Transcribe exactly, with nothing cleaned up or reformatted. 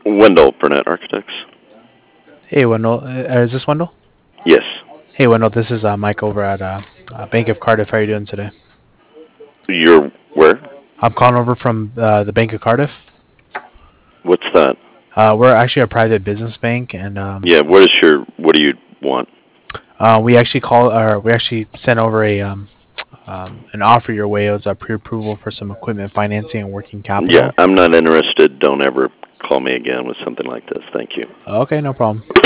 Wendell Burnett Architects. Hey, Wendell. Uh, is this Wendell? Yes. Hey, Wendell. This is uh, Mike over at uh, uh, Bank of Cardiff. How are you doing today? You're where? I'm calling over from uh, the Bank of Cardiff. What's that? Uh, we're actually a private business bank, and um, Yeah. What is your? What do you want? uh, we actually call or we actually sent over a um, um, an offer your way. It was a pre-approval for some equipment financing and working Yeah, capital. I'm not interested. Don't ever call me again with something like this. Thank you. Okay, no problem.